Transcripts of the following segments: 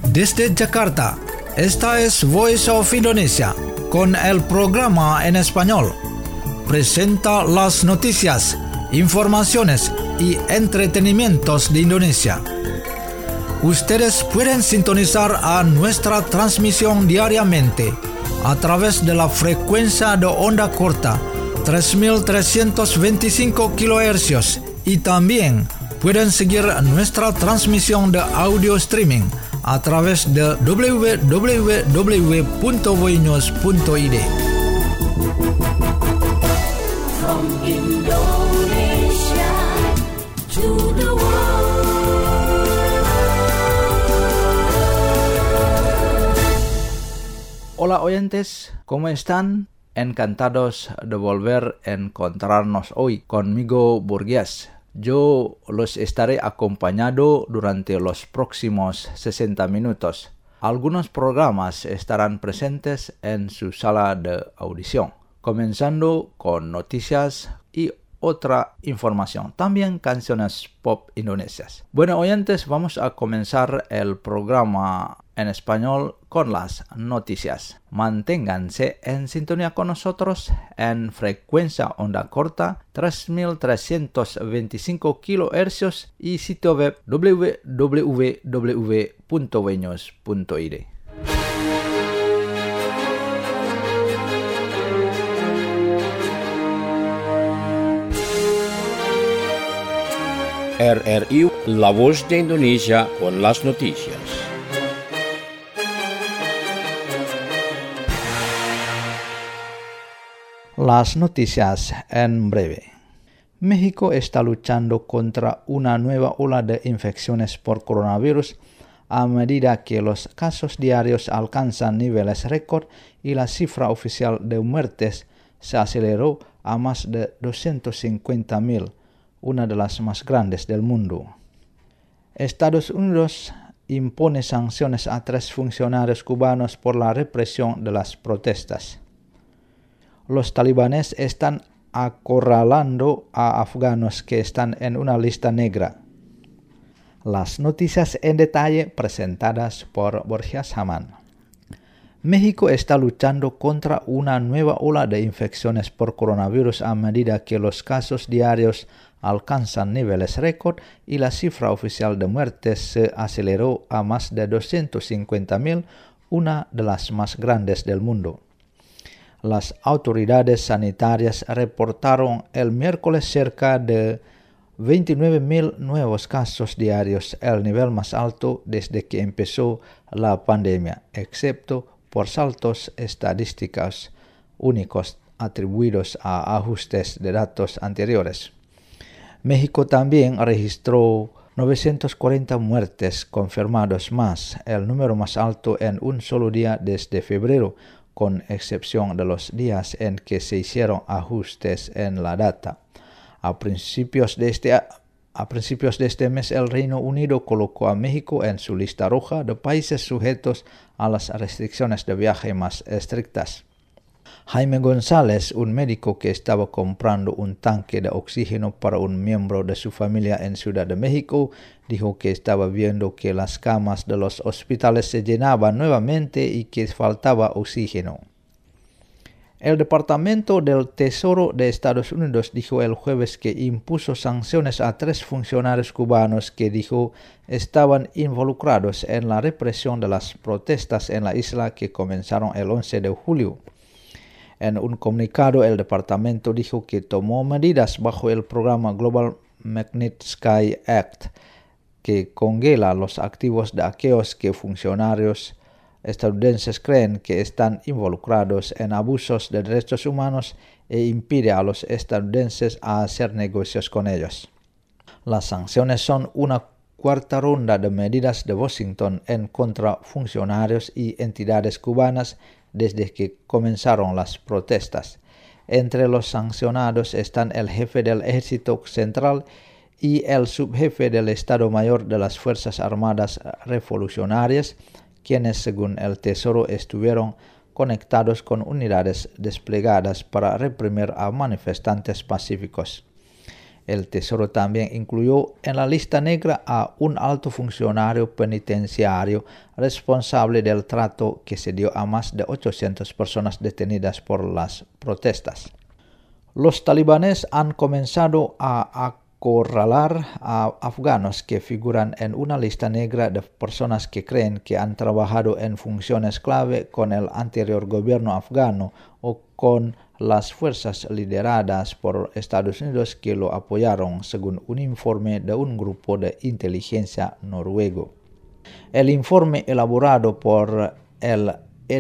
Desde Jakarta, esta es Voice of Indonesia, con el programa en español. Presenta las noticias, informaciones y entretenimientos de Indonesia. Ustedes pueden sintonizar a nuestra transmisión diariamente a través de la frecuencia de onda corta 3.325 kHz y también pueden seguir nuestra transmisión de audio streaming a través de www.voinews.id. From Indonesia to the world. Hola oyentes, ¿cómo están? Encantados de volver a encontrarnos hoy conmigo, Burgués. Yo los estaré acompañando durante los próximos 60 minutos. Algunos programas estarán presentes en su sala de audición, comenzando con noticias y otra información, también canciones pop indonesias. Bueno, oyentes, vamos a comenzar el programa en español con las noticias. Manténganse en sintonía con nosotros en frecuencia onda corta 3.325 kHz y sitio web www.voinews.id. RRI, La Voz de Indonesia con las noticias. Las noticias en breve. México está luchando contra una nueva ola de infecciones por coronavirus a medida que los casos diarios alcanzan niveles récord y la cifra oficial de muertes se aceleró a más de 250,000, una de las más grandes del mundo. Estados Unidos impone sanciones a 3 funcionarios cubanos por la represión de las protestas. Los talibanes están acorralando a afganos que están en una lista negra. Las noticias en detalle presentadas por Borja Saman. México está luchando contra una nueva ola de infecciones por coronavirus a medida que los casos diarios alcanzan niveles récord y la cifra oficial de muertes se aceleró a más de 250,000, una de las más grandes del mundo. Las autoridades sanitarias reportaron el miércoles cerca de 29,000 nuevos casos diarios, el nivel más alto desde que empezó la pandemia, excepto por saltos estadísticos únicos atribuidos a ajustes de datos anteriores. México también registró 940 muertes confirmadas más, el número más alto en un solo día desde febrero, con excepción de los días en que se hicieron ajustes en la data. A principios de este mes, el Reino Unido colocó a México en su lista roja de países sujetos a las restricciones de viaje más estrictas. Jaime González, un médico que estaba comprando un tanque de oxígeno para un miembro de su familia en Ciudad de México, dijo que estaba viendo que las camas de los hospitales se llenaban nuevamente y que faltaba oxígeno. El Departamento del Tesoro de Estados Unidos dijo el jueves que impuso sanciones a 3 funcionarios cubanos que dijo estaban involucrados en la represión de las protestas en la isla que comenzaron el 11 de julio. En un comunicado, el departamento dijo que tomó medidas bajo el programa Global Magnitsky Act, que congela los activos de aquellos que funcionarios estadounidenses creen que están involucrados en abusos de derechos humanos e impide a los estadounidenses a hacer negocios con ellos. Las sanciones son una cuarta ronda de medidas de Washington en contra funcionarios y entidades cubanas desde que comenzaron las protestas. Entre los sancionados están el jefe del Ejército Central y el subjefe del Estado Mayor de las Fuerzas Armadas Revolucionarias, quienes, según el Tesoro, estuvieron conectados con unidades desplegadas para reprimir a manifestantes pacíficos. El Tesoro también incluyó en la lista negra a un alto funcionario penitenciario responsable del trato que se dio a más de 800 personas detenidas por las protestas. Los talibanes han comenzado a acorralar a afganos que figuran en una lista negra de personas que creen que han trabajado en funciones clave con el anterior gobierno afgano o con las fuerzas lideradas por Estados Unidos que lo apoyaron, según un informe de un grupo de inteligencia noruego. El informe elaborado por el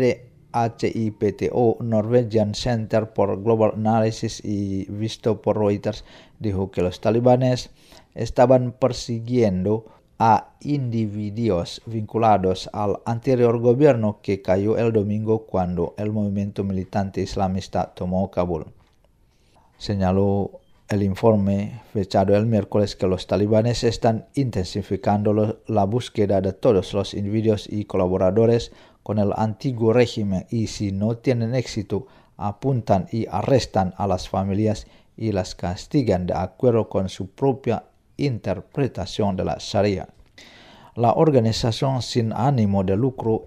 RHIPTO, Norwegian Center for Global Analysis, y visto por Reuters, dijo que los talibanes estaban persiguiendo a individuos vinculados al anterior gobierno que cayó el domingo cuando el movimiento militante islamista tomó Kabul. Señaló el informe fechado el miércoles que los talibanes están intensificando la búsqueda de todos los individuos y colaboradores con el antiguo régimen y, si no tienen éxito, apuntan y arrestan a las familias y las castigan de acuerdo con su propia interpretación de la Sharia. La organización sin ánimo de lucro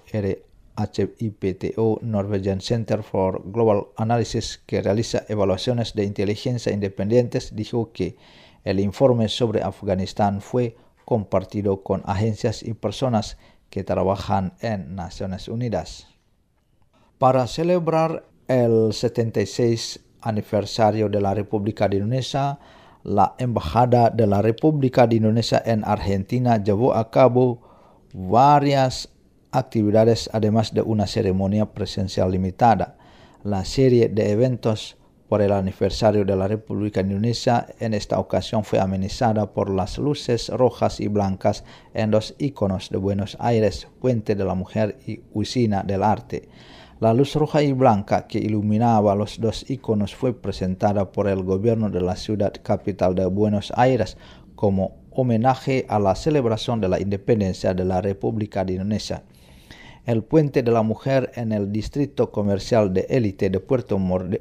RHIPTO, Norwegian Center for Global Analysis, que realiza evaluaciones de inteligencia independientes, dijo que el informe sobre Afganistán fue compartido con agencias y personas que trabajan en Naciones Unidas. Para celebrar el 76 aniversario de la República de Indonesia, la Embajada de la República de Indonesia en Argentina llevó a cabo varias actividades, además de una ceremonia presencial limitada. La serie de eventos por el aniversario de la República de Indonesia en esta ocasión fue amenizada por las luces rojas y blancas en los iconos de Buenos Aires, Puente de la Mujer y Usina del Arte. La luz roja y blanca que iluminaba los dos iconos fue presentada por el gobierno de la ciudad capital de Buenos Aires como homenaje a la celebración de la independencia de la República de Indonesia. El Puente de la Mujer en el distrito comercial de élite de Puerto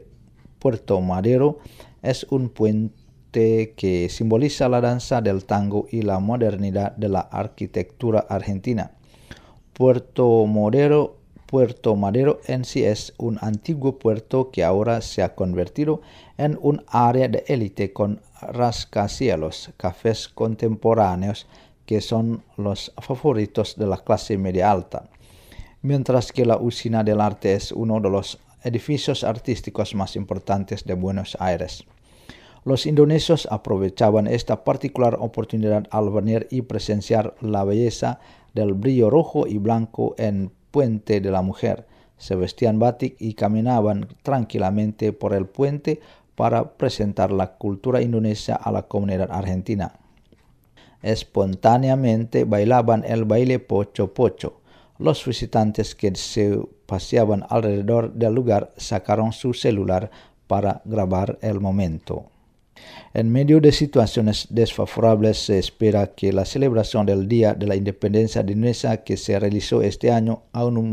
Madero es un puente que simboliza la danza del tango y la modernidad de la arquitectura argentina. Puerto Madero en sí es un antiguo puerto que ahora se ha convertido en un área de élite con rascacielos, cafés contemporáneos que son los favoritos de la clase media alta, mientras que la Usina del Arte es uno de los edificios artísticos más importantes de Buenos Aires. Los indonesios aprovechaban esta particular oportunidad al venir y presenciar la belleza del brillo rojo y blanco en Puente de la Mujer. Se vestían batik y caminaban tranquilamente por el puente para presentar la cultura indonesia a la comunidad argentina. Espontáneamente bailaban el baile Pocho Pocho. Los visitantes que se paseaban alrededor del lugar sacaron su celular para grabar el momento. En medio de situaciones desfavorables, se espera que la celebración del Día de la Independencia de Indonesia que se realizó este año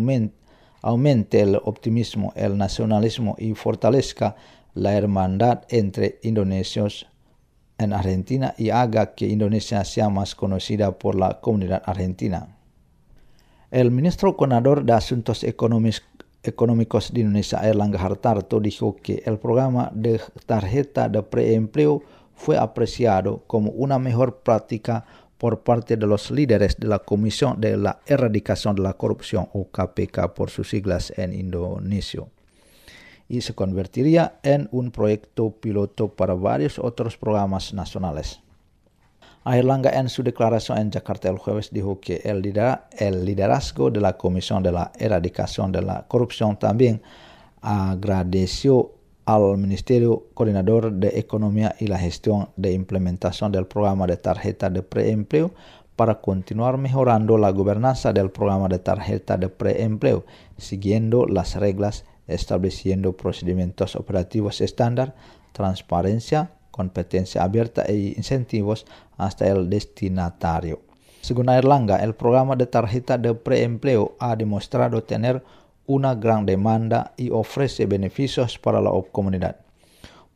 aumente el optimismo, el nacionalismo y fortalezca la hermandad entre indonesios en Argentina y haga que Indonesia sea más conocida por la comunidad argentina. El ministro coordinador de Asuntos Económicos de Indonesia, Airlangga Hartarto, dijo que el programa de tarjeta de preempleo fue apreciado como una mejor práctica por parte de los líderes de la Comisión de la Erradicación de la Corrupción, o KPK por sus siglas en indonesio, y se convertiría en un proyecto piloto para varios otros programas nacionales. Airlangga en su declaración en Jakarta el jueves dijo que el liderazgo de la Comisión de la Erradicación de la Corrupción también agradeció al Ministerio Coordinador de Economía y la Gestión de Implementación del programa de tarjeta de preempleo para continuar mejorando la gobernanza del programa de tarjeta de preempleo, siguiendo las reglas, estableciendo procedimientos operativos estándar, transparencia, competencia abierta e incentivos hasta el destinatario. Según Airlangga, el programa de tarjeta de preempleo ha demostrado tener una gran demanda y ofrece beneficios para la comunidad.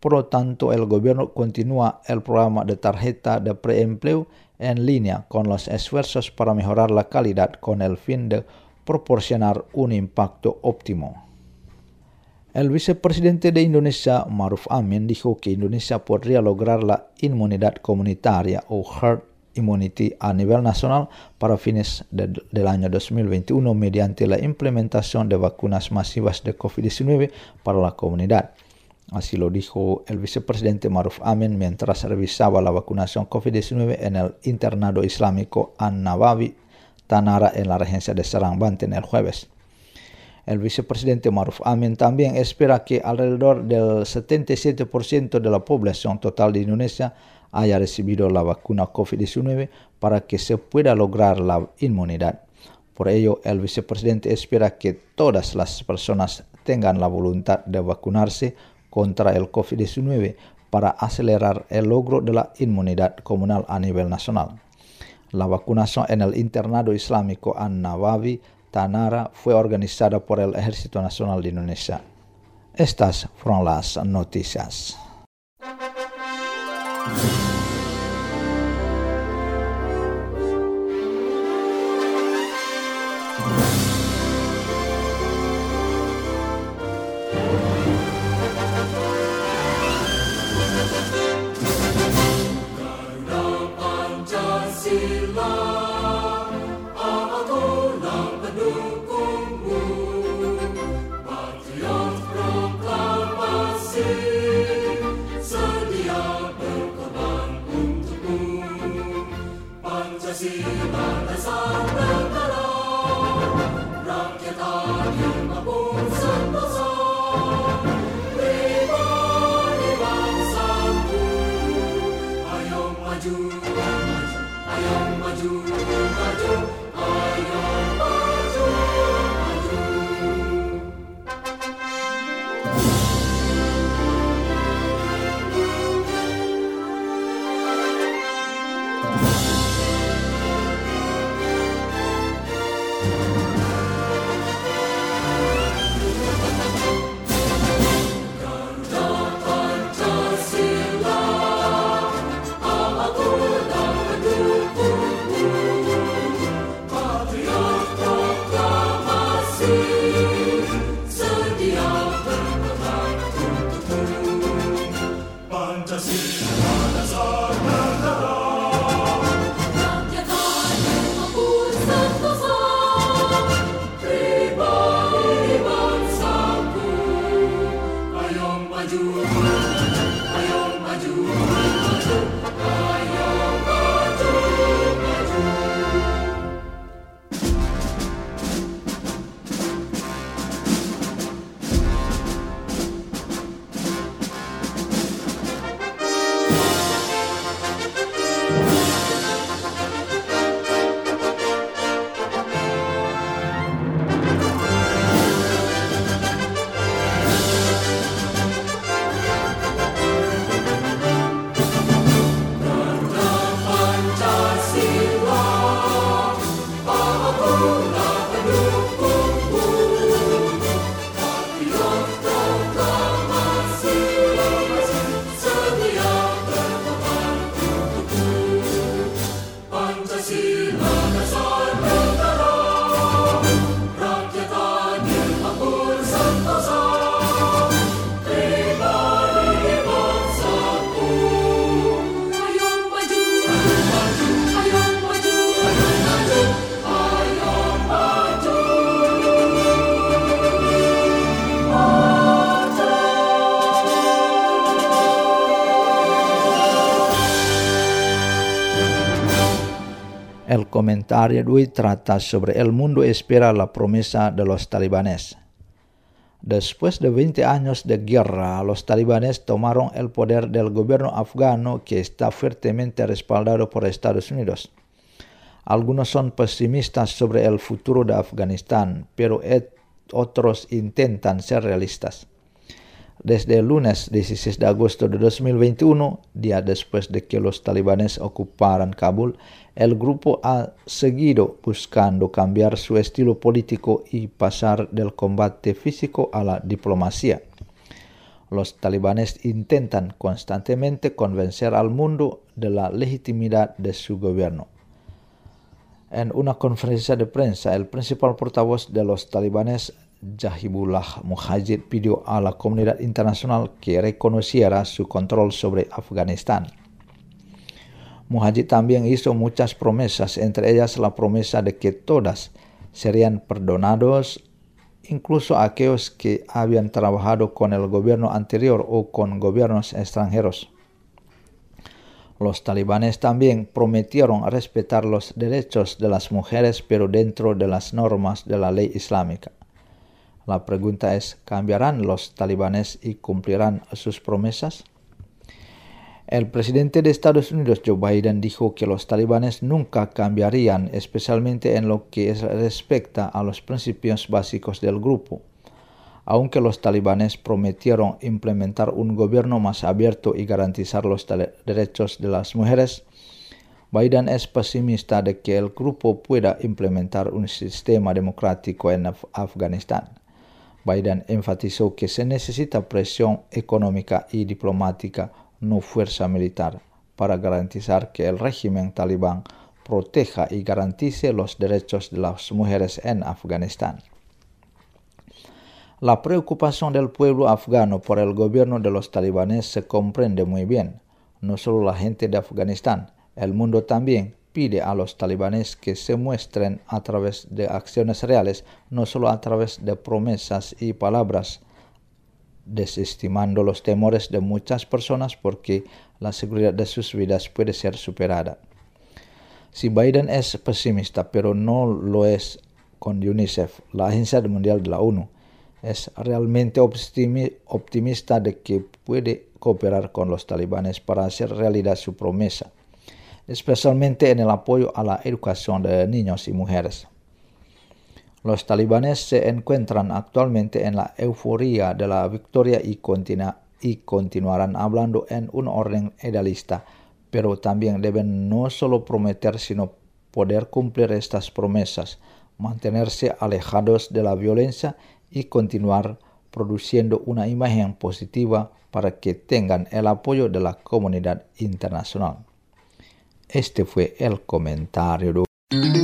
Por lo tanto, el gobierno continúa el programa de tarjeta de preempleo en línea con los esfuerzos para mejorar la calidad con el fin de proporcionar un impacto óptimo. El vicepresidente de Indonesia, Maruf Amin, dijo que Indonesia podría lograr la inmunidad comunitaria o herd immunity a nivel nacional para fines del año 2021 mediante la implementación de vacunas masivas de COVID-19 para la comunidad. Así lo dijo el vicepresidente Maruf Amin mientras revisaba la vacunación COVID-19 en el internado islámico An-Nawawi Tanara en la regencia de Serang, Banten el jueves. El vicepresidente Maruf Amin también espera que alrededor del 77% de la población total de Indonesia haya recibido la vacuna COVID-19 para que se pueda lograr la inmunidad. Por ello, el vicepresidente espera que todas las personas tengan la voluntad de vacunarse contra el COVID-19 para acelerar el logro de la inmunidad comunal a nivel nacional. La vacunación en el internado islámico An-Nawawi Tanara fue organizada por el Ejército Nacional de Indonesia. Estas fueron las noticias. El comentario de hoy trata sobre el mundo espera la promesa de los talibanes. Después de 20 años de guerra, los talibanes tomaron el poder del gobierno afgano que está fuertemente respaldado por Estados Unidos. Algunos son pesimistas sobre el futuro de Afganistán, pero otros intentan ser realistas. Desde el lunes 16 de agosto de 2021, día después de que los talibanes ocuparan Kabul, el grupo ha seguido buscando cambiar su estilo político y pasar del combate físico a la diplomacia. Los talibanes intentan constantemente convencer al mundo de la legitimidad de su gobierno. En una conferencia de prensa, el principal portavoz de los talibanes, Zabihullah Mujahid, pidió a la comunidad internacional que reconociera su control sobre Afganistán. Mujahid también hizo muchas promesas, entre ellas la promesa de que todas serían perdonados, incluso aquellos que habían trabajado con el gobierno anterior o con gobiernos extranjeros. Los talibanes también prometieron respetar los derechos de las mujeres, pero dentro de las normas de la ley islámica. La pregunta es, ¿cambiarán los talibanes y cumplirán sus promesas? El presidente de Estados Unidos, Joe Biden, dijo que los talibanes nunca cambiarían, especialmente en lo que respecta a los principios básicos del grupo. Aunque los talibanes prometieron implementar un gobierno más abierto y garantizar los derechos de las mujeres, Biden es pesimista de que el grupo pueda implementar un sistema democrático en Afganistán. Biden enfatizó que se necesita presión económica y diplomática, no fuerza militar, para garantizar que el régimen talibán proteja y garantice los derechos de las mujeres en Afganistán. La preocupación del pueblo afgano por el gobierno de los talibanes se comprende muy bien. No solo la gente de Afganistán, el mundo también pide a los talibanes que se muestren a través de acciones reales, no solo a través de promesas y palabras, desestimando los temores de muchas personas porque la seguridad de sus vidas puede ser superada. Si Biden es pesimista, pero no lo es con UNICEF, la Agencia Mundial de la ONU, es realmente optimista de que puede cooperar con los talibanes para hacer realidad su promesa, especialmente en el apoyo a la educación de niños y mujeres. Los talibanes se encuentran actualmente en la euforia de la victoria y continuarán hablando en un orden idealista, pero también deben no solo prometer, sino poder cumplir estas promesas, mantenerse alejados de la violencia y continuar produciendo una imagen positiva para que tengan el apoyo de la comunidad internacional. Este fue el comentario de...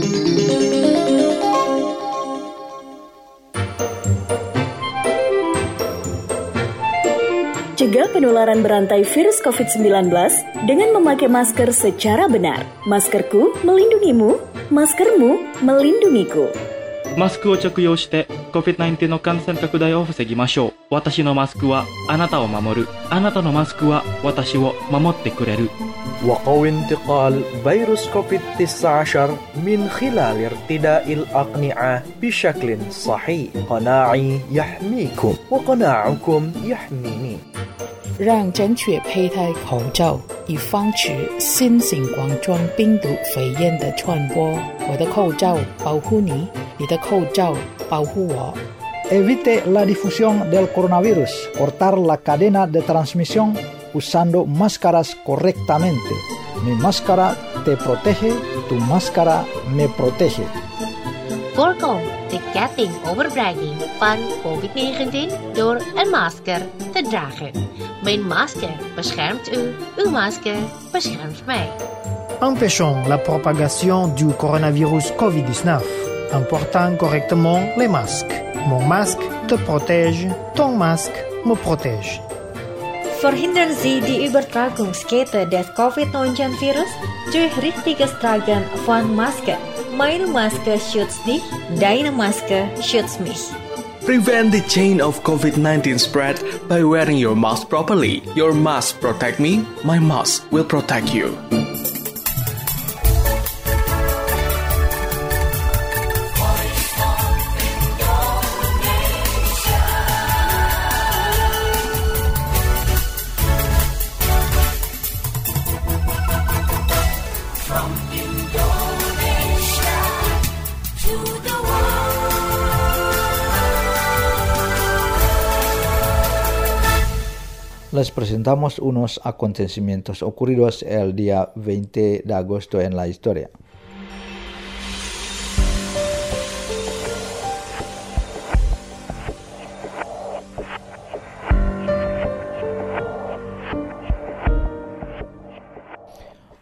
Cegah penularan berantai virus COVID-19 dengan memakai masker secara benar. Maskerku melindungimu, maskermu melindungiku. マスクを着用して COVID-19 の感染拡大を防ぎましょう。私のマスクはあなたを守る。あなたのマスクは私を守ってくれる。 وقوي انتقال فيروس كوفيد-19 من خلال ارتداء الأقنعة بشكل صحيح. قناعي يحميكم وقناعكم يحميني. 让正确佩戴口罩，以防止新型冠状病毒肺炎的传播。我的口罩保护你，你的口罩保护我。 Evite la difusión del coronavirus. Cortar la cadena de transmisión usando máscaras correctamente. Mi máscara te protege, tu máscara me protege. Voorkom de ketting overbrenging van COVID-19 door een masker te dragen. Mijn masker beschermt u, uw masker beschermt mij. Empêchons la propagation du coronavirus COVID-19 en portant correctement les masques. Mon masque te protège, ton masque me protège. Verhindern Sie die Übertragungskette des Covid-19-Virus durch richtiges Tragen von Masken. Meine Maske schützt dich, deine Maske schützt mich. Prevent the chain of COVID-19 spread by wearing your mask properly. Your mask protect me, my mask will protect you. Les presentamos unos acontecimientos ocurridos el día 20 de agosto en la historia.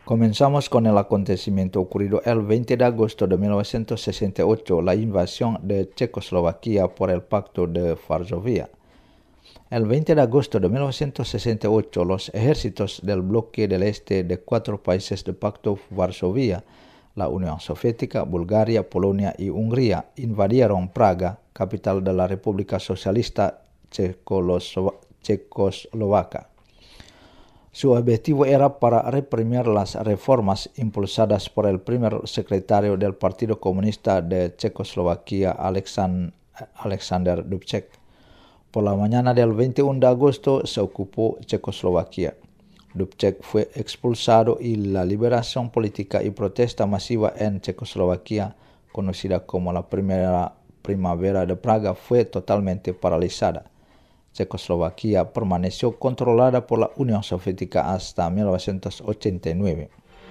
Comenzamos con el acontecimiento ocurrido el 20 de agosto de 1968, la invasión de Checoslovaquia por el Pacto de Varsovia. El 20 de agosto de 1968, los ejércitos del bloque del este de 4 países del Pacto Varsovia, la Unión Soviética, Bulgaria, Polonia y Hungría, invadieron Praga, capital de la República Socialista Checoslovaca. Su objetivo era para reprimir las reformas impulsadas por el primer secretario del Partido Comunista de Checoslovaquia, Alexander Dubček. Por la mañana del 21 de agosto se ocupó Checoslovaquia. Dubček fue expulsado y la liberación política y protesta masiva en Checoslovaquia, conocida como la primera primavera de Praga, fue totalmente paralizada. Checoslovaquia permaneció controlada por la Unión Soviética hasta 1989.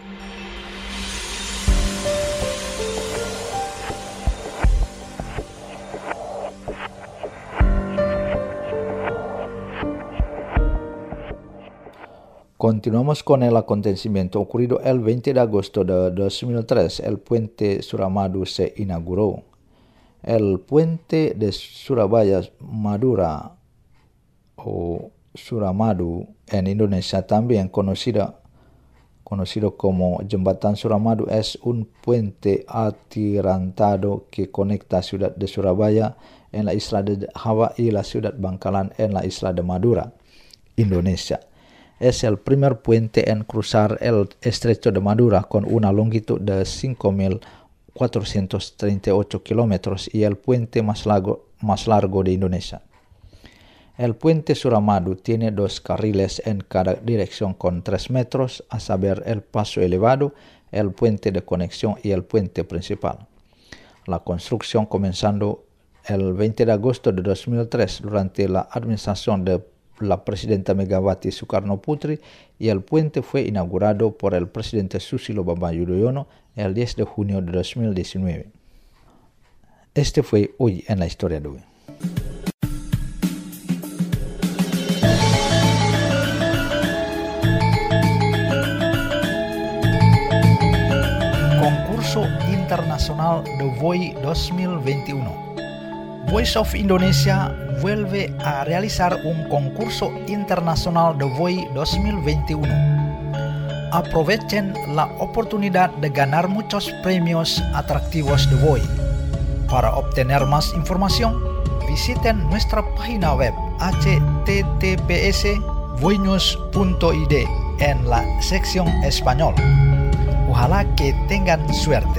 Continuamos con el acontecimiento ocurrido el 20 de agosto de 2003. El puente Suramadu se inauguró. El puente de Surabaya-Madura o Suramadu en Indonesia, también conocido como Jembatan Suramadu, es un puente atirantado que conecta la ciudad de Surabaya en la isla de Java y la ciudad Bangkalan en la isla de Madura, Indonesia. Es el primer puente en cruzar el estrecho de Madura con una longitud de 5.438 kilómetros y el puente más largo de Indonesia. El puente Suramadu tiene 2 carriles en cada dirección con 3 metros, a saber el paso elevado, el puente de conexión y el puente principal. La construcción comenzando el 20 de agosto de 2003 durante la administración de la presidenta Megawati Soekarno-Putri, y el puente fue inaugurado por el presidente Susilo Bambang Yudhoyono el 10 de junio de 2019. Este fue Hoy en la Historia de hoy. Concurso Internacional de VOI 2021. Voice of Indonesia vuelve a realizar un concurso internacional de VOI 2021. Aprovechen la oportunidad de ganar muchos premios atractivos de VOI. Para obtener más información, visiten nuestra página web https://voinews.id en la sección Español. Ojalá que tengan suerte.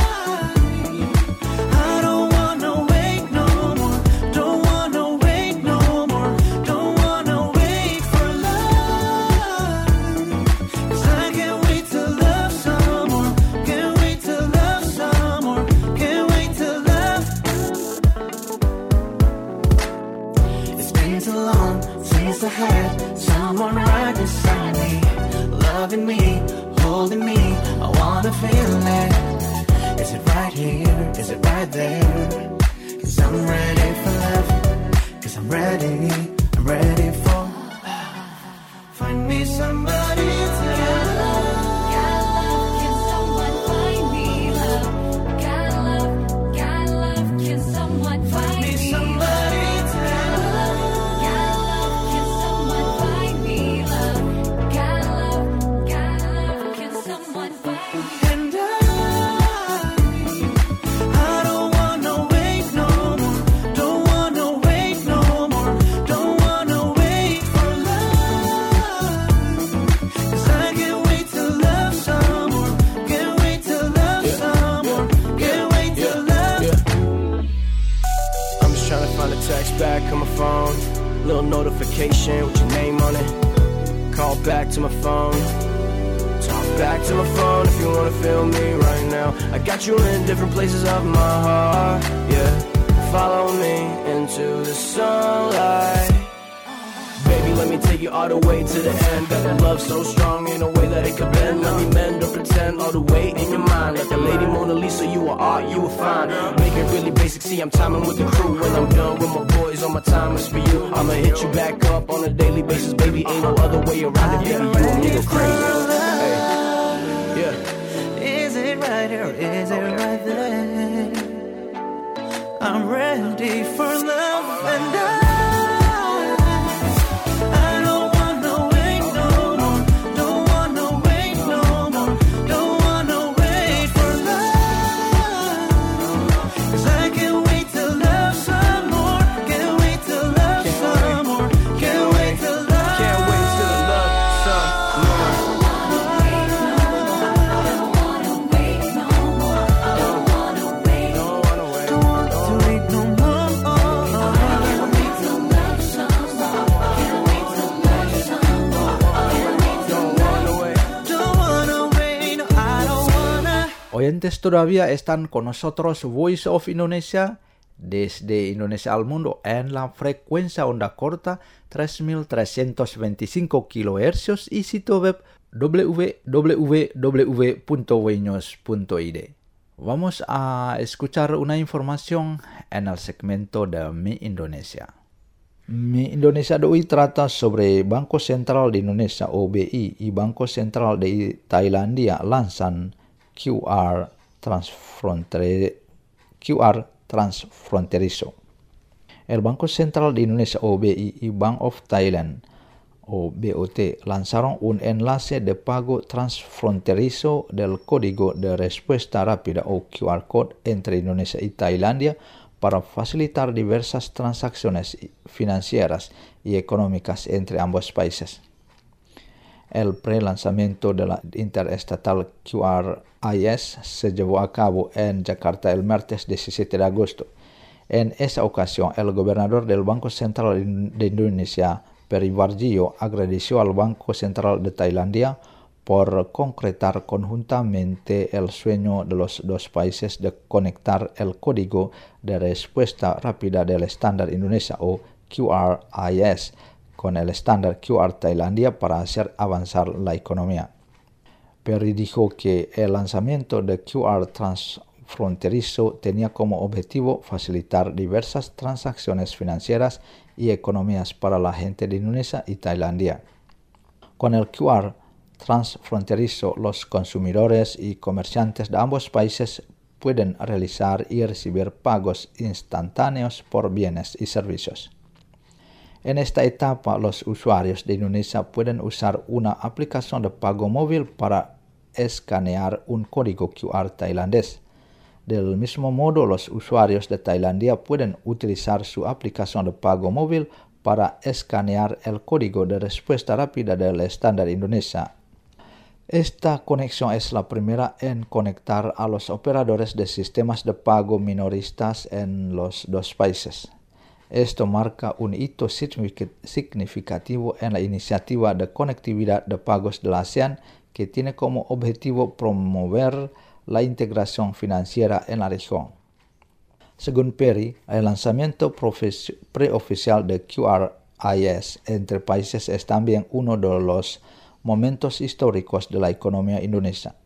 I don't wanna wait no more. the feeling? Is it right here? Is it right there? 'Cause I'm ready for love. 'Cause I'm ready for find me somebody to love. Got love, can someone find me love? Got love, can someone find me somebody to love? Got love, can someone find me love? Got love, can someone find me? And I don't wanna wait no more. Don't wanna wait no more. Don't wanna wait for love. 'Cause I can't wait to love some more. Can't wait to love some more. Can't wait to love. I'm just trying to find a text back on my phone. Little notification with your name on it. Call back to my phone. Talk back to my phone if you wanna feel me right now. I got you in different places of my heart. Yeah, follow me into the sunlight. Baby, let me take you all the way to the end. Got the love so strong in a way that it could bend. Let me mend or pretend all the way in your mind. Like the lady Mona Lisa, you are art, you are fine. Make it really basic, see I'm timing with the crew. When I'm done with my boys, all my time is for you. I'ma hit you back up on a daily basis, baby. Ain't no other way around it, baby. You a nigga crazy. Hey, yeah. Is it right or is it right there? I'm ready for love and I don't wanna wait no more. Don't wanna wait no more. Don't wanna wait for love. 'Cause I can't wait to love some more. Can't wait to love some more. Can't wait to love. Can't wait to love some more. Oyentes, todavía están con nosotros Voice of Indonesia desde Indonesia al mundo en la frecuencia onda corta 3325 kHz y sitio web www.wnews.id. Vamos a escuchar una información en el segmento de Mi Indonesia. Mi Indonesia de hoy trata sobre Banco Central de Indonesia o BI y Banco Central de Tailandia lanzan QR transfronterizo. El Banco Central de Indonesia o BI y Bank of Thailand o BOT lanzaron un enlace de pago transfronterizo del código de respuesta rápida o QR code entre Indonesia y Tailandia para facilitar diversas transacciones financieras y económicas entre ambos países. El pre-lanzamiento de la interestatal QRIS se llevó a cabo en Jakarta el martes 17 de agosto. En esa ocasión, el gobernador del Banco Central de Indonesia, Peri Warjio, agradeció al Banco Central de Tailandia por concretar conjuntamente el sueño de los dos países de conectar el código de respuesta rápida del estándar Indonesia o QRIS con el estándar QR Tailandia para hacer avanzar la economía. Peri dijo que el lanzamiento de QR transfronterizo tenía como objetivo facilitar diversas transacciones financieras y economías para la gente de Indonesia y Tailandia. Con el QR transfronterizo, los consumidores y comerciantes de ambos países pueden realizar y recibir pagos instantáneos por bienes y servicios. En esta etapa, los usuarios de Indonesia pueden usar una aplicación de pago móvil para escanear un código QR tailandés. Del mismo modo, los usuarios de Tailandia pueden utilizar su aplicación de pago móvil para escanear el código de respuesta rápida del estándar Indonesia. Esta conexión es la primera en conectar a los operadores de sistemas de pago minoristas en los dos países. Esto marca un hito significativo en la iniciativa de conectividad de pagos de la ASEAN que tiene como objetivo promover la integración financiera en la región. Según Peri, el lanzamiento preoficial de QRIS entre países es también uno de los momentos históricos de la economía indonesia.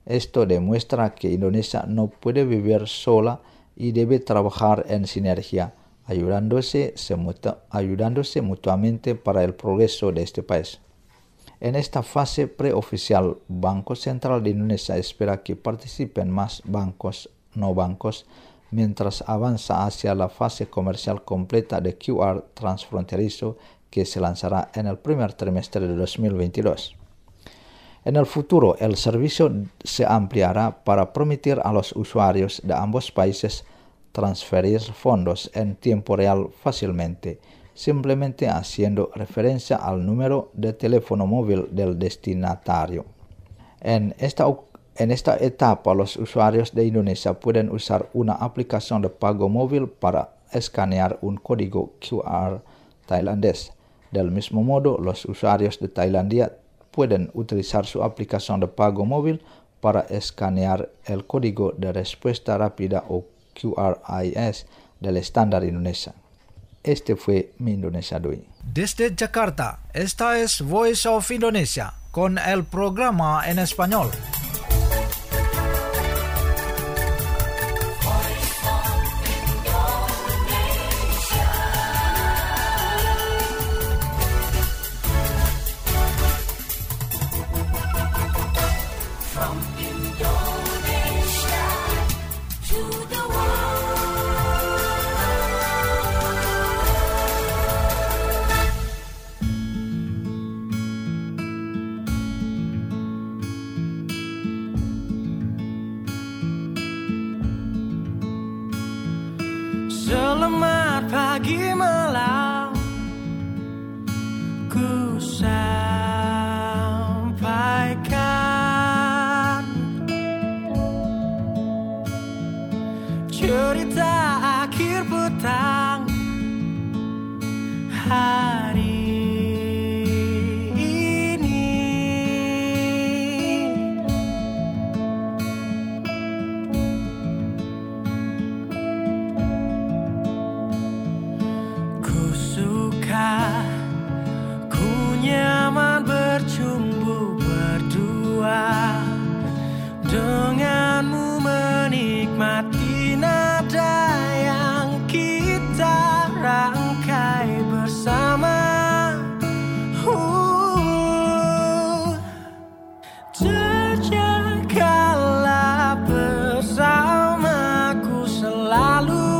Esto demuestra que Indonesia no puede vivir sola y debe trabajar en sinergia, ayudándose mutuamente para el progreso de este país. En esta fase preoficial, Banco Central de Indonesia espera que participen más bancos no bancos mientras avanza hacia la fase comercial completa de QR transfronterizo que se lanzará en el primer trimestre de 2022. En el futuro, el servicio se ampliará para permitir a los usuarios de ambos países transferir fondos en tiempo real fácilmente, simplemente haciendo referencia al número de teléfono móvil del destinatario. En esta etapa, los usuarios de Indonesia pueden usar una aplicación de pago móvil para escanear un código QR tailandés. Del mismo modo, los usuarios de Tailandia pueden utilizar su aplicación de pago móvil para escanear el código de respuesta rápida o QRIS del estándar Indonesia. Este fue mi Indonesia de hoy. Desde Jakarta, esta es Voice of Indonesia con el programa en español. From Indonesia to the Selamat pagi malam, ku sampaikan cerita akhir petang hari ini. Ku suka, ku nyaman bercumbu berdua, denganmu menikmati nada yang kita rangkai bersama. Terjagalah bersamaku selalu,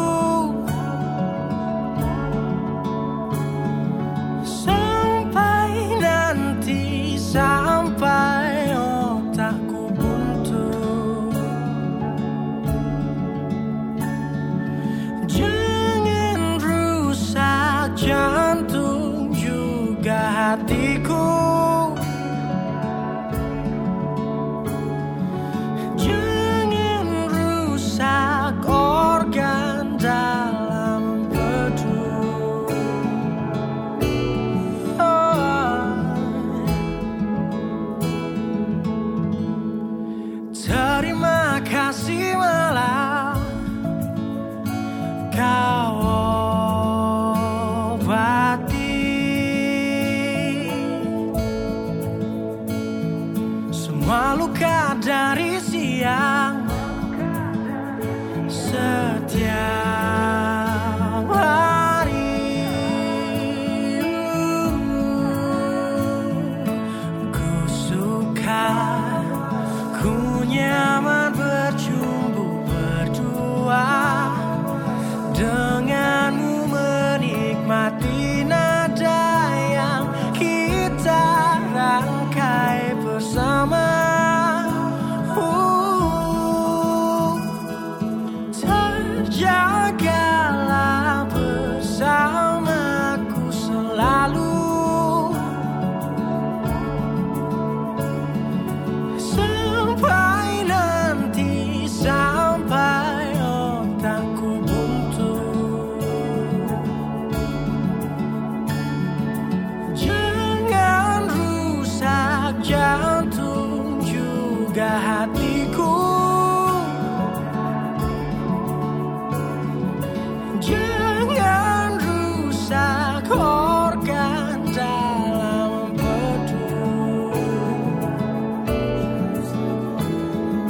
sampai nanti, sampai otakku buntu. Jangan rusak jantung juga hatiku. Jangan rusak organ dalam empedu. Terima kasih malam, kau obati semua luka dari siang setiap hari. Ku suka, ku nyaman bercumbu berdua, denganmu menikmati nada yang kita rangkai bersama. Terjagalah bersamaku selalu, sampai nanti, sampai otakku buntu. Jangan rusak jantung juga hatiku. Jangan rusak organ dalam empedu.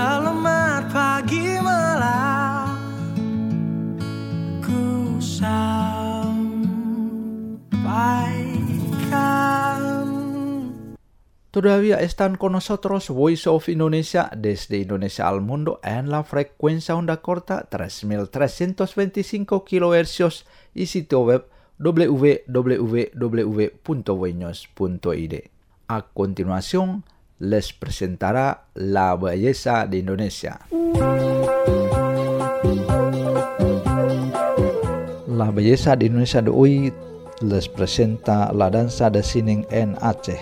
Selamat pagi malam ku sampaikan. Todavía están con nosotros Voice of Indonesia desde Indonesia al mundo en la frecuencia onda corta 3325 kHz y sitio web www.voinews.id. A continuación, les presentará La Belleza de Indonesia. La Belleza de Indonesia de hoy les presenta la danza de Sining en Aceh.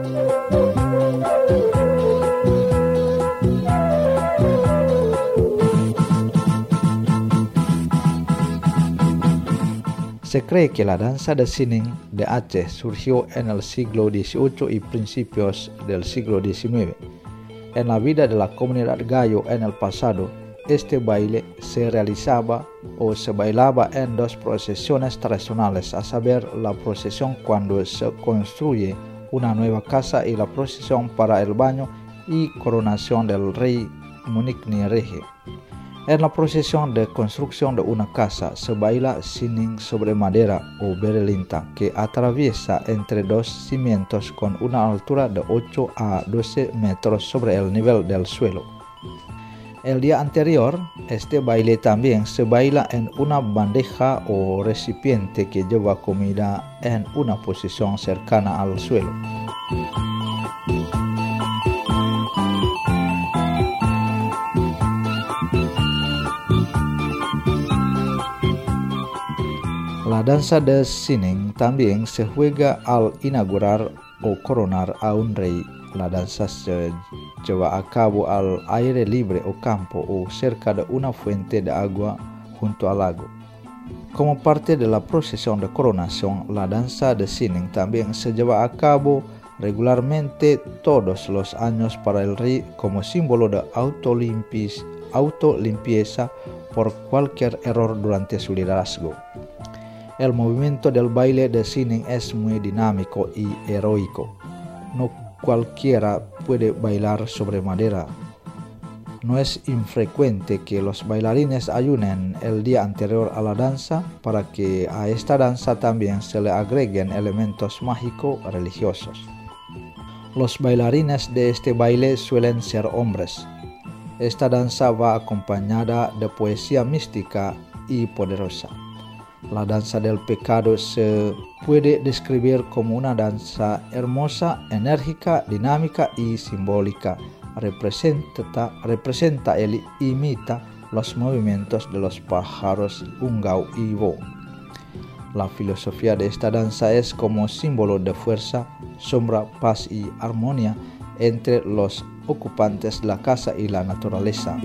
Se cree que la danza de Sining de Aceh surgió en el siglo XVIII y principios del siglo XIX. En la vida de la comunidad Gayo en el pasado, este baile se realizaba o se bailaba en dos procesiones tradicionales, a saber, la procesión cuando se construye una nueva casa y la procesión para el baño y coronación del rey Munikni Reje. En la procesión de construcción de una casa se baila Sining sobre madera o berelinta que atraviesa entre dos cimientos con una altura de 8 a 12 metros sobre el nivel del suelo. El día anterior, este baile también se baila en una bandeja o recipiente que lleva comida en una posición cercana al suelo. La danza de Sining también se juega al inaugurar o coronar a un rey. La danza se lleva a cabo al aire libre o campo o cerca de una fuente de agua junto al lago. Como parte de la procesión de coronación, la danza de Sining también se lleva a cabo regularmente todos los años para el rey como símbolo de autolimpieza por cualquier error durante su liderazgo. El movimiento del baile de Sining es muy dinámico y heroico. No cualquiera puede bailar sobre madera. No es infrecuente que los bailarines ayunen el día anterior a la danza para que a esta danza también se le agreguen elementos mágico-religiosos. Los bailarines de este baile suelen ser hombres. Esta danza va acompañada de poesía mística y poderosa. La danza del pecado se puede describir como una danza hermosa, enérgica, dinámica y simbólica. Representa e imita los movimientos de los pájaros ungau y bo. La filosofía de esta danza es como símbolo de fuerza, sombra, paz y armonía entre los ocupantes de la casa y la naturaleza.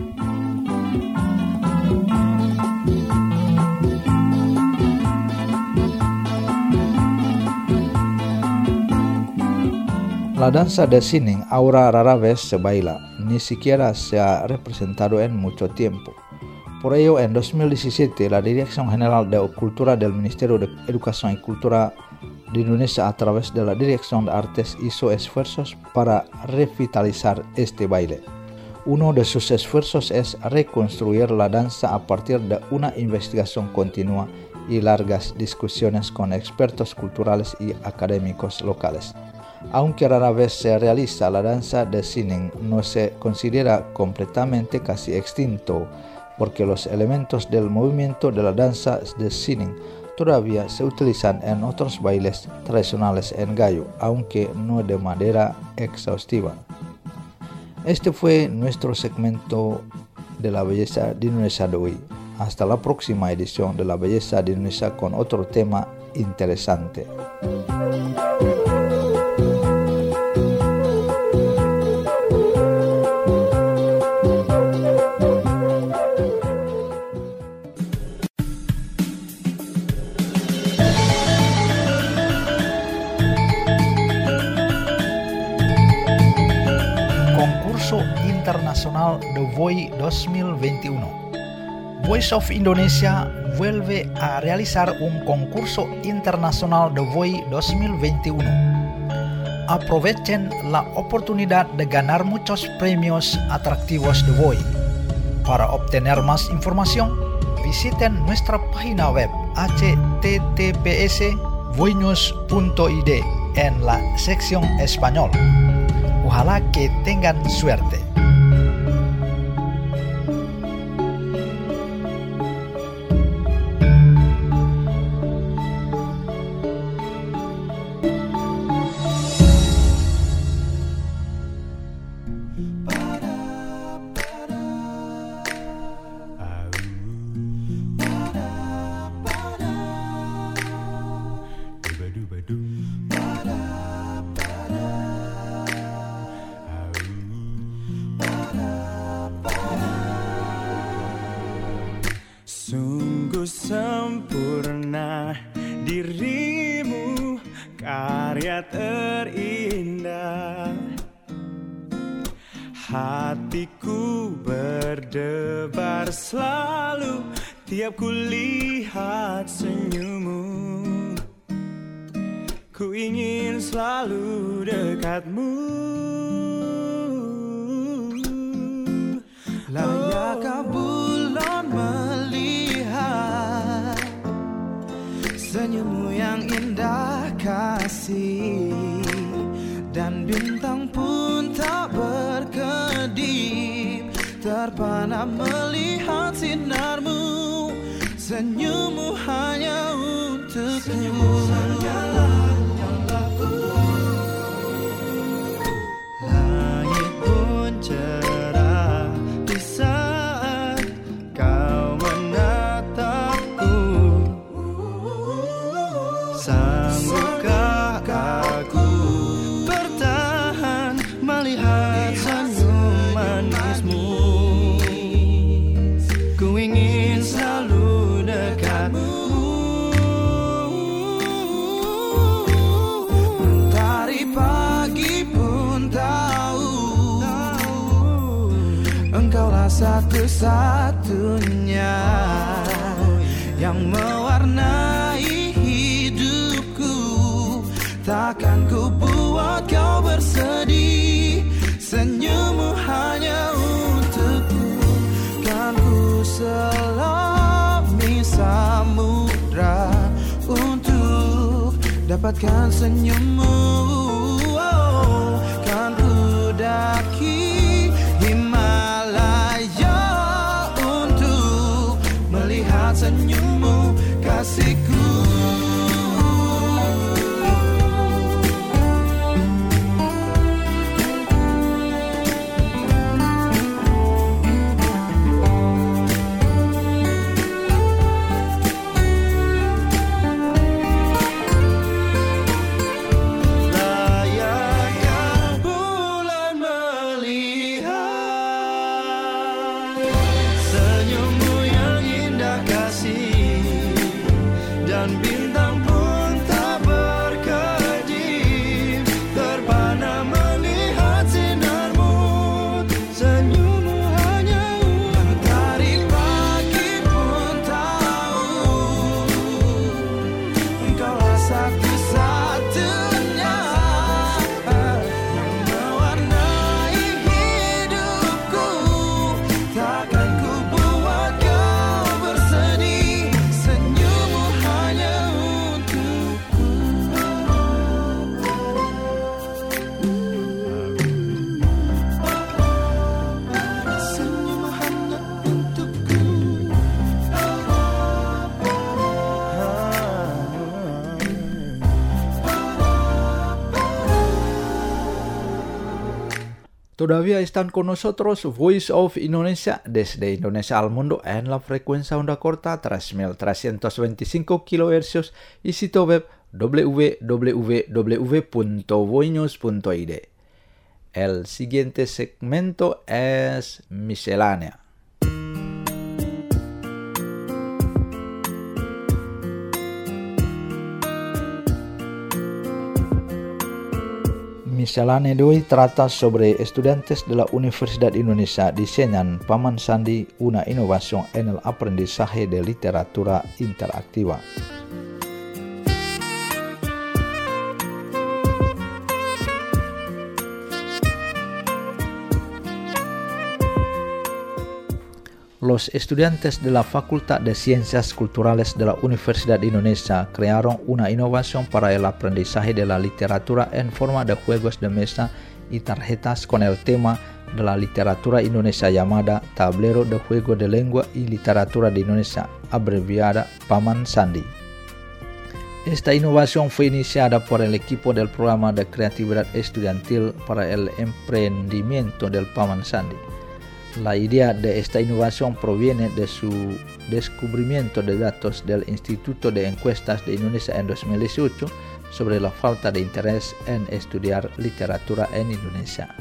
La danza de Sining ahora rara vez se baila, ni siquiera se ha representado en mucho tiempo. Por ello, en 2017, la Dirección General de Cultura del Ministerio de Educación y Cultura de Indonesia, a través de la Dirección de Artes, hizo esfuerzos para revitalizar este baile. Uno de sus esfuerzos es reconstruir la danza a partir de una investigación continua y largas discusiones con expertos culturales y académicos locales. Aunque rara vez se realiza, la danza de Sining no se considera completamente casi extinto, porque los elementos del movimiento de la danza de Sining todavía se utilizan en otros bailes tradicionales en Gayo, aunque no de manera exhaustiva. Este fue nuestro segmento de La Belleza de Indonesia de hoy. Hasta la próxima edición de La Belleza de Indonesia con otro tema interesante. Internacional The Voice 2021. Voice of Indonesia vuelve a realizar un concurso internacional The Voice 2021. aprovechen la oportunidad de ganar muchos premios atractivos de Voi. Para obtener más información, visiten nuestra página web https://voinews.id en la sección español. Ojalá que tengan suerte. Sungguh sempurna dirimu, karya terindah. Hatiku berdebar selalu tiap ku lihat senyummu. Ku ingin selalu dekatmu. Layakkah bulan melihat senyummu yang indah kasih, dan bintang pun tak berkedip terpana melihat sinarmu. Senyummu hanya untukku. Langit pun cerah di saat kau menatapku. Sanggupkah aku bertahan melihat senyum manismu? Ku ingin selalu dekatmu. Mentari pagi pun tahu engkaulah satu-satunya yang mewarnai hidupku. Takkan ku buat kau bersedih. Senyummu hanya untukku. Kan ku selami samudra untuk dapatkan senyummu. Oh, kan ku daki Himalaya untuk melihat senyummu, kasihku. Layakkah bulan melihat senyummu yang indah kasih, dan bintang pun tak berkedip terpana melihat sinarmu. Senyummu hanya mentari pagi pun tahu engkaulah satu-satunya yang mewarnai hidupku. Takkan ku buat kau bersedih. Senyummu hanya untukku. Senyummu hanya untukku. Todavía están con nosotros Voice of Indonesia desde Indonesia al mundo en la frecuencia onda corta 3325 kHz y sitio web www.voinews.id. El siguiente segmento es miscelánea. Miscelánea de hoy trata sobre estudiantes de la Universidad Indonesia diseñan Paman Sandi, una innovación en el aprendizaje de literatura interactiva. los estudiantes de la Facultad de Ciencias Culturales de la Universidad de Indonesia crearon una innovación para el aprendizaje de la literatura en forma de juegos de mesa y tarjetas con el tema de la literatura indonesia llamada Tablero de Juego de Lengua y Literatura de Indonesia, abreviada Paman Sandi. Esta innovación fue iniciada por el equipo del programa de creatividad estudiantil para el emprendimiento del Paman Sandi. La idea de esta innovación proviene de su descubrimiento de datos del Instituto de Encuestas de Indonesia en 2018 sobre la falta de interés en estudiar literatura en Indonesia.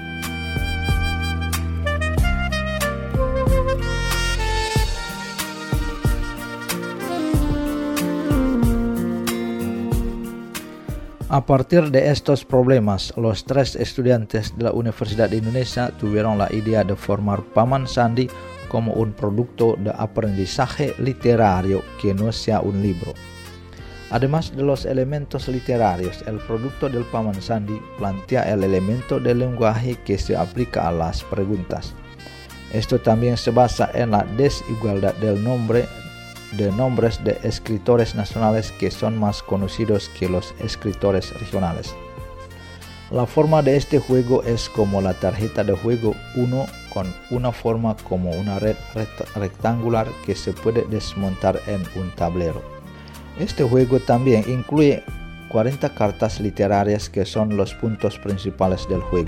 A partir de estos problemas, los 3 estudiantes de la Universidad de Indonesia tuvieron la idea de formar Paman Sandi como un producto de aprendizaje literario que no sea un libro. Además de los elementos literarios, el producto del Paman Sandi plantea el elemento del lenguaje que se aplica a las preguntas. Esto también se basa en la desigualdad de nombres de escritores nacionales que son más conocidos que los escritores regionales. La forma de este juego es como la tarjeta de juego 1 con una forma como una red rectangular que se puede desmontar en un tablero. Este juego también incluye 40 cartas literarias que son los puntos principales del juego.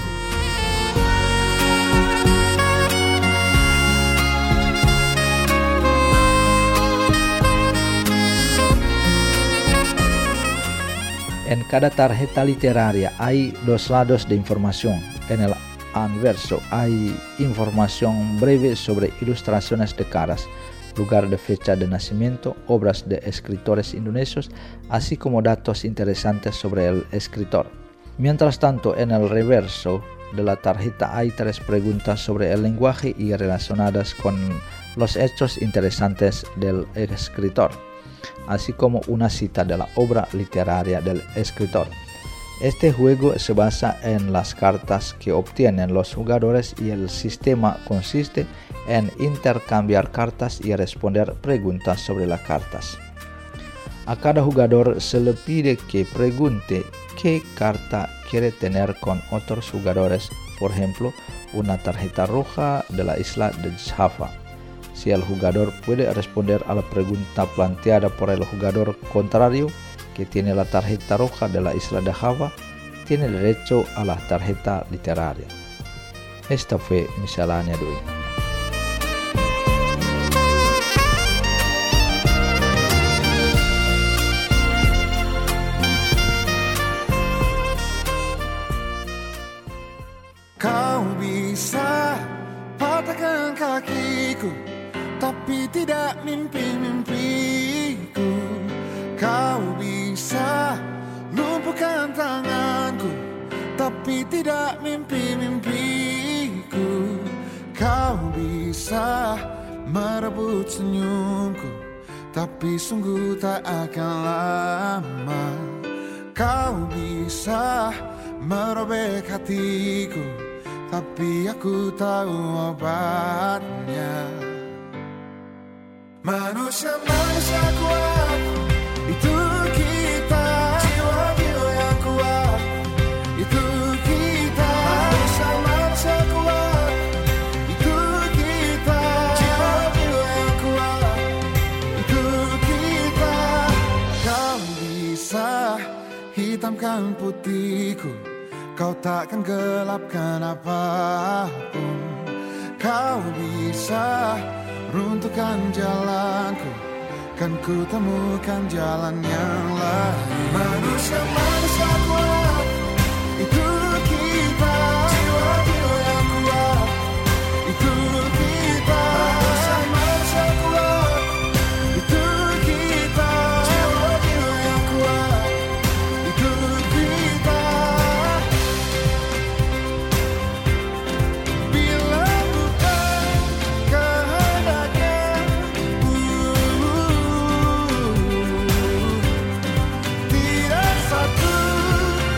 En cada tarjeta literaria hay 2 lados de información. En el anverso hay información breve sobre ilustraciones de caras, lugar de fecha de nacimiento, obras de escritores indonesios, así como datos interesantes sobre el escritor. Mientras tanto, en el reverso de la tarjeta hay 3 preguntas sobre el lenguaje y relacionadas con los hechos interesantes del escritor, así como una cita de la obra literaria del escritor. Este juego se basa en las cartas que obtienen los jugadores y el sistema consiste en intercambiar cartas y responder preguntas sobre las cartas. A cada jugador se le pide que pregunte qué carta quiere tener con otros jugadores, por ejemplo, una tarjeta roja de la isla de Java. Si el jugador puede responder a la pregunta planteada por el jugador contrario, que tiene la tarjeta roja de la isla de Java, tiene derecho a la tarjeta literaria. Esta fue miscelánea de hoy. Kau bisa patahkan kakiku, tapi tidak mimpi-mimpiku. Kau bisa lumpuhkan tanganku, tapi tidak mimpi-mimpiku. Kau bisa merebut senyumku, tapi sungguh tak akan lama. Kau bisa merobek hatiku, tapi aku tahu obatnya. Manusia-manusia kuat, itu kita. Jiwa-jiwa yang kuat, itu kita. Manusia-manusia kuat, itu kita. Jiwa-jiwa yang kuat, itu kita. Kau bisa hitamkan putihku, kau takkan gelapkan apapun. Kau bisa runtuhkan jalanku, kan ku temukan jalan yang lain. Manusia-manusia kuat, itu kita. Jiwa-jiwa yang kuat, itu kita. Manusia-manusia kuat, itu kita. Jiwa-jiwa yang kuat, itu kita. Bila bukan kehendaknya, tidak satu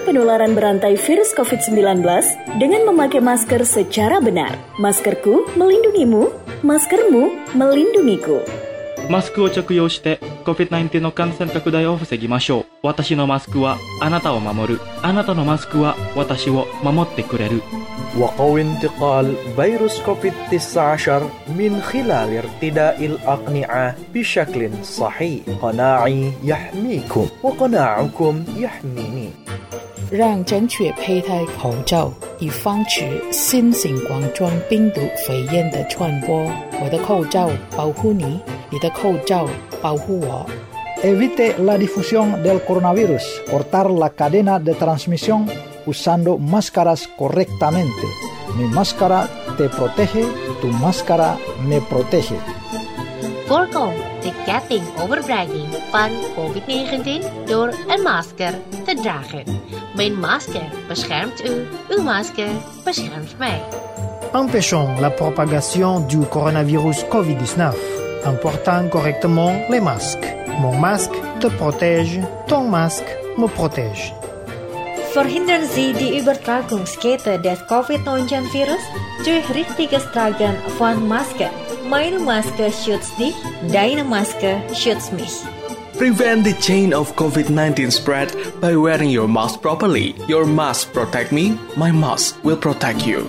penularan berantai virus COVID-19 dengan memakai masker secara benar. Maskerku melindungimu, maskermu melindungiku. マスクを着用して COVID-19 の感染拡大を防ぎましょう。私のマスクはあなたを守る。あなたのマスクは私を守ってくれる。 وقوي انتقال فيروس كوفيد-19 من خلال ارتداء الأقنعة بشكل صحيح. قناعي يحميكم وقناعكم يحميني. 让正确佩戴口罩，以防止新型冠状病毒肺炎的传播。我的口罩保护你，你的口罩保护我。 Evite la difusión del coronavirus. Cortar la cadena de transmisión usando máscaras correctamente. Mi máscara te protege, tu máscara me protege. Voorkom de ketting overbregging van COVID-19 door een masker te dragen. Mijn masker beschermt u, uw masker beschermt mij. Empêchons la propagation du coronavirus COVID-19 en portant correctement les masques. Mon masque te protège, ton masque me protège. Verhindern Sie die Übertragungskette des Covid-19-Virus durch richtiges Tragen von Maske. Meine Maske schützt dich, deine Maske schützt mich. Prevent the chain of COVID-19 spread by wearing your mask properly. Your mask protect me, my mask will protect you.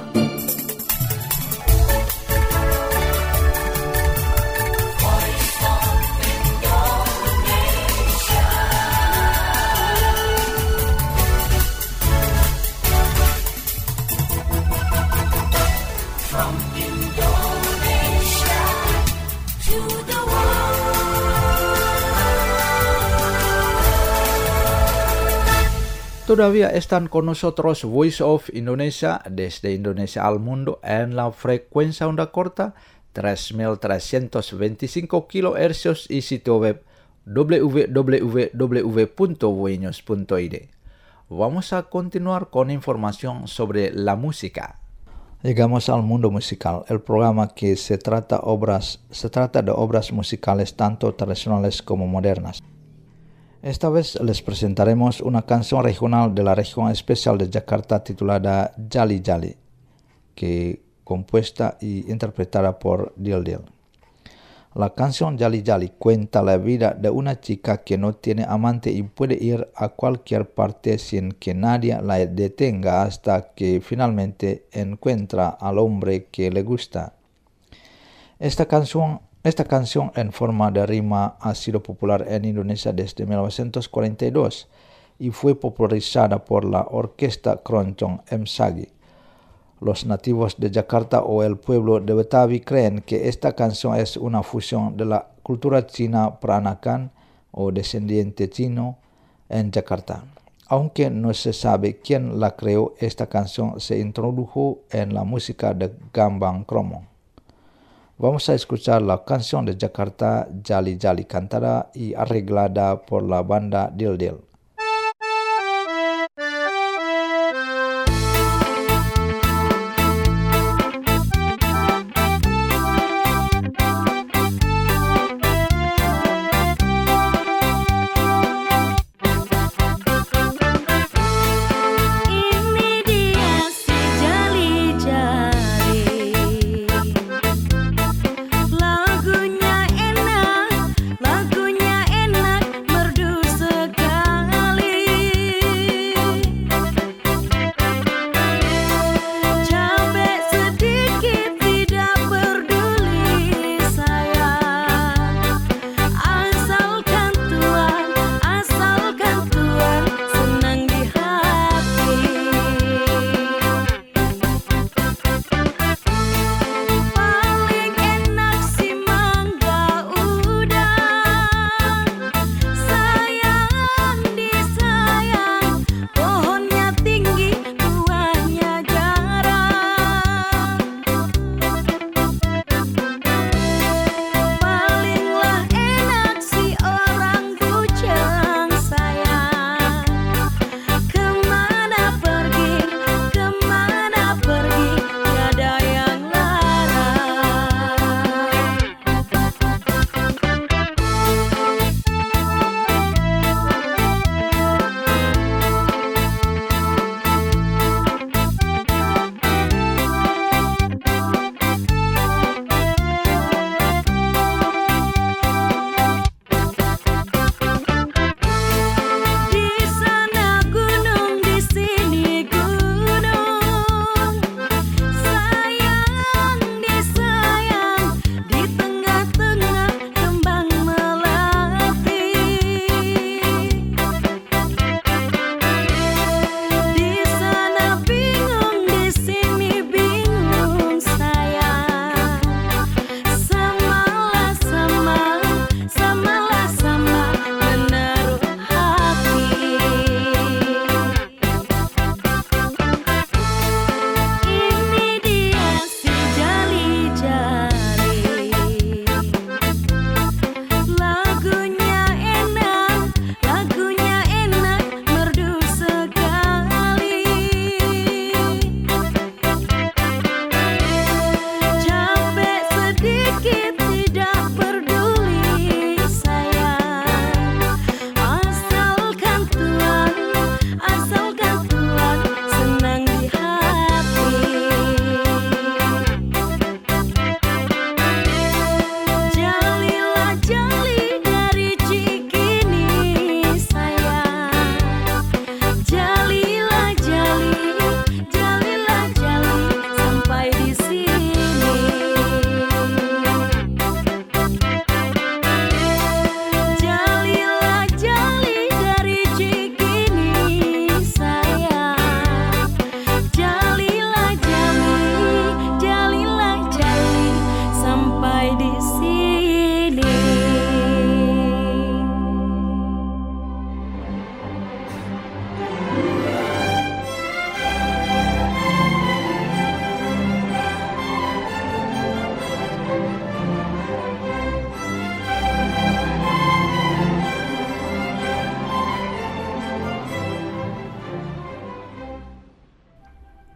Todavía están con nosotros Voice of Indonesia desde Indonesia al mundo en la frecuencia onda corta 3325 kHz y sitio web www.voinews.id. Vamos a continuar con información sobre la música. Llegamos al mundo musical, el programa que se trata de obras musicales tanto tradicionales como modernas. Esta vez les presentaremos una canción regional de la región especial de Jakarta titulada Jali Jali, que compuesta y interpretada por Dildil. La canción Jali Jali cuenta la vida de una chica que no tiene amante y puede ir a cualquier parte sin que nadie la detenga hasta que finalmente encuentra al hombre que le gusta. Esta canción en forma de rima ha sido popular en Indonesia desde 1942 y fue popularizada por la orquesta Keroncong M. Sagi. Los nativos de Jakarta o el pueblo de Betawi creen que esta canción es una fusión de la cultura china peranakan o descendiente chino en Jakarta. Aunque no se sabe quién la creó, esta canción se introdujo en la música de Gambang Kromong. Vamos a escuchar la canción de Jakarta Jali Jali cantada y arreglada por la banda Dildil. Lagunya enak, merdu segar.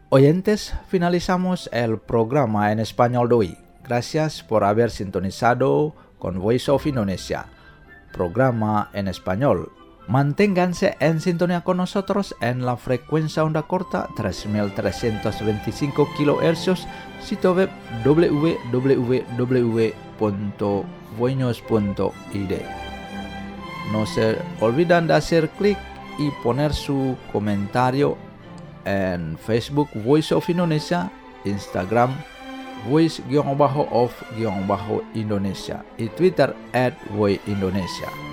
Oyentes, finalizamos el programa en español de hoy. Gracias por haber sintonizado con Voice of Indonesia, programa en español. Manténganse en sintonía con nosotros en la frecuencia onda corta 3325 kHz, sitio web www.voinos.id. No se olviden de hacer clic y poner su comentario en Facebook Voice of Indonesia, Instagram Voice_of_Indonesia y Twitter @voiceindonesia.